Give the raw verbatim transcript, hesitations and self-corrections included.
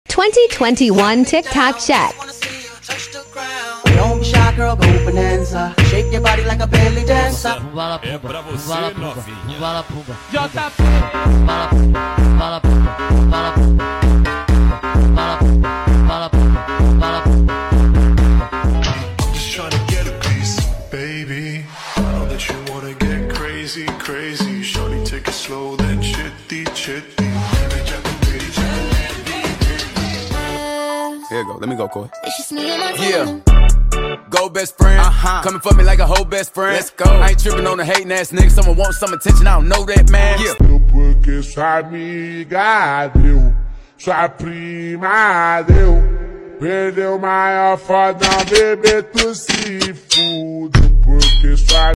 twenty twenty-one TikTok Shack. Don't be shy, girl, go bonanza. Shake your body like a belly dancer. É pra você, novinha. J P. Just trying to get a piece, baby. Now that you wanna get crazy, crazy. Shorty, take it slow, then chitty, chitty. Here you go, let me go, Coy. Yeah. Go best friend, uh-huh. Coming for me like a whole best friend. Let's go. I ain't tripping on the hating ass nigga. Someone wants some attention, I don't know that, man. Yeah. Porque sua amiga deu, sua prima deu. Perdeu o maior fodão, bebê, tu se fude. Porque sua